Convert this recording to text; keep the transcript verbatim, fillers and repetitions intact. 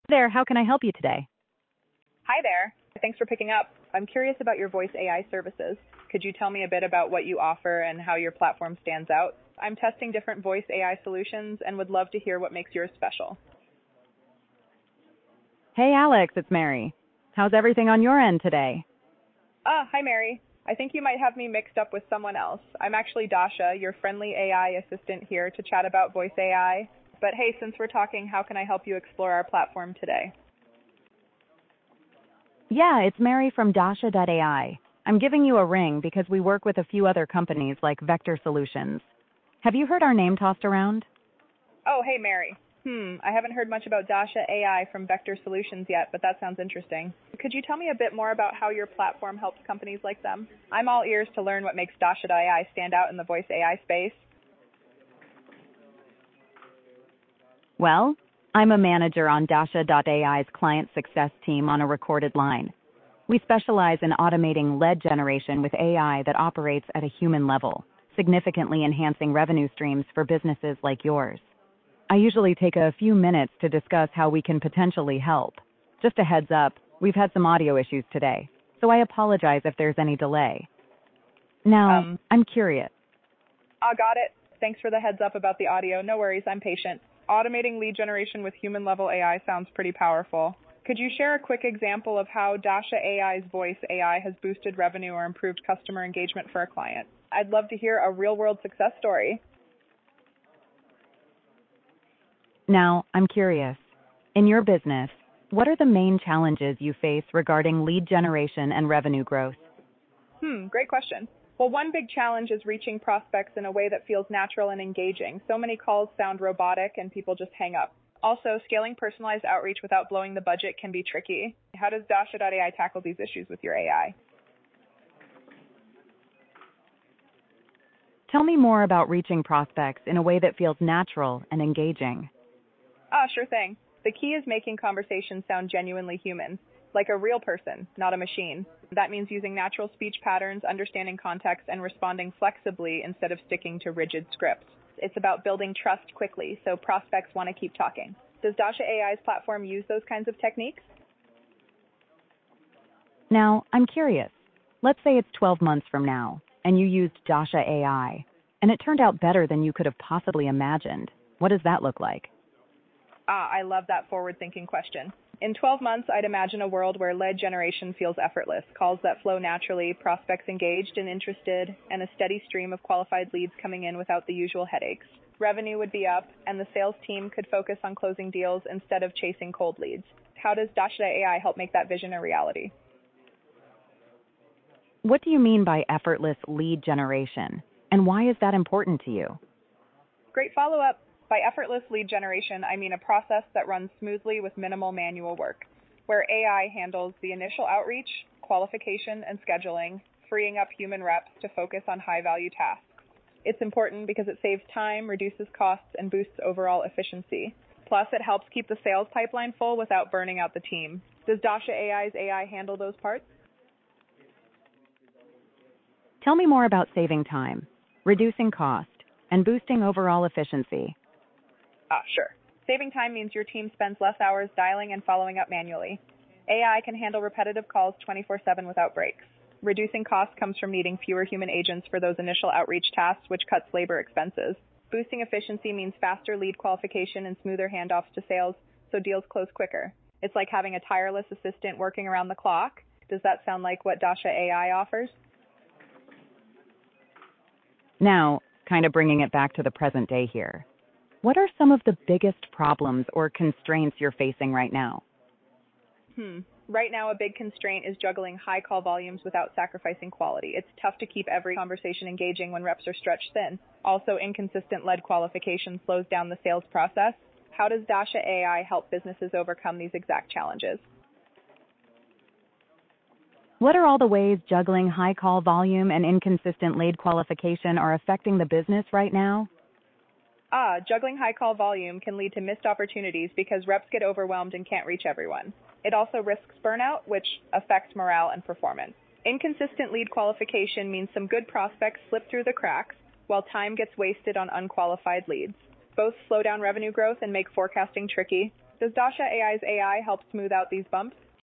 There, how can I help you today? Hi there. Thanks for picking up. I'm curious about your voice A I services. Could you tell me a bit about what you offer and how your platform stands out? I'm testing different voice A I solutions and would love to hear what makes yours special. Hey, Alex, it's Mary. How's everything on your end today? Ah, hi Mary. I think you might have me mixed up with someone else. I'm actually Dasha, your friendly A I assistant here to chat about voice A I. But hey, since we're talking, how can I help you explore our platform today? Yeah, it's Mary from Dasha dot A I. I'm giving you a ring because we work with a few other companies like Vector Solutions. Have you heard our name tossed around? Oh, hey Mary. Hmm, I haven't heard much about Dasha A I from Vector Solutions yet, but that sounds interesting. Could you tell me a bit more about how your platform helps companies like them? I'm all ears to learn what makes Dasha dot A I stand out in the voice A I space. Well, I'm a manager on Dasha dot A I's client success team on a recorded line. We specialize in automating lead generation with A I that operates at a human level, significantly enhancing revenue streams for businesses like yours. I usually take a few minutes to discuss how we can potentially help. Just a heads up, we've had some audio issues today, so I apologize if there's any delay. Now, Um, I'm curious. I got it. Thanks for the heads up about the audio. No worries, I'm patient. Automating lead generation with human-level A I sounds pretty powerful. Could you share a quick example of how Dasha A I's voice A I has boosted revenue or improved customer engagement for a client? I'd love to hear a real-world success story. Now, I'm curious. In your business, what are the main challenges you face regarding lead generation and revenue growth? Hmm, great question. Well, one big challenge is reaching prospects in a way that feels natural and engaging. So many calls sound robotic and people just hang up. Also, scaling personalized outreach without blowing the budget can be tricky. How does Dasha dot A I tackle these issues with your A I? Tell me more about reaching prospects in a way that feels natural and engaging. Ah, sure thing. The key is making conversations sound genuinely human, like a real person, not a machine. That means using natural speech patterns, understanding context, and responding flexibly instead of sticking to rigid scripts. It's about building trust quickly, so prospects want to keep talking. Does Dasha A I's platform use those kinds of techniques? Now, I'm curious. Let's say it's twelve months from now, and you used Dasha A I, and it turned out better than you could have possibly imagined. What does that look like? Ah, I love that forward-thinking question. In twelve months, I'd imagine a world where lead generation feels effortless, calls that flow naturally, prospects engaged and interested, and a steady stream of qualified leads coming in without the usual headaches. Revenue would be up, and the sales team could focus on closing deals instead of chasing cold leads. How does Dasha A I help make that vision a reality? What do you mean by effortless lead generation, and why is that important to you? Great follow-up. By effortless lead generation, I mean a process that runs smoothly with minimal manual work, where A I handles the initial outreach, qualification, and scheduling, freeing up human reps to focus on high-value tasks. It's important because it saves time, reduces costs, and boosts overall efficiency. Plus, it helps keep the sales pipeline full without burning out the team. Does Dasha A I's A I handle those parts? Tell me more about saving time, reducing cost, and boosting overall efficiency. Ah, sure. Saving time means your team spends less hours dialing and following up manually. A I can handle repetitive calls twenty-four seven without breaks. Reducing costs comes from needing fewer human agents for those initial outreach tasks, which cuts labor expenses. Boosting efficiency means faster lead qualification and smoother handoffs to sales, so deals close quicker. It's like having a tireless assistant working around the clock. Does that sound like what Dasha A I offers? Now, kind of bringing it back to the present day here. What are some of the biggest problems or constraints you're facing right now? Hmm. Right now, a big constraint is juggling high call volumes without sacrificing quality. It's tough to keep every conversation engaging when reps are stretched thin. Also, inconsistent lead qualification slows down the sales process. How does Dasha A I help businesses overcome these exact challenges? What are all the ways juggling high call volume and inconsistent lead qualification are affecting the business right now? Ah, juggling high call volume can lead to missed opportunities because reps get overwhelmed and can't reach everyone. It also risks burnout, which affects morale and performance. Inconsistent lead qualification means some good prospects slip through the cracks, while time gets wasted on unqualified leads. Both slow down revenue growth and make forecasting tricky. Does Dasha A I's A I help smooth out these bumps?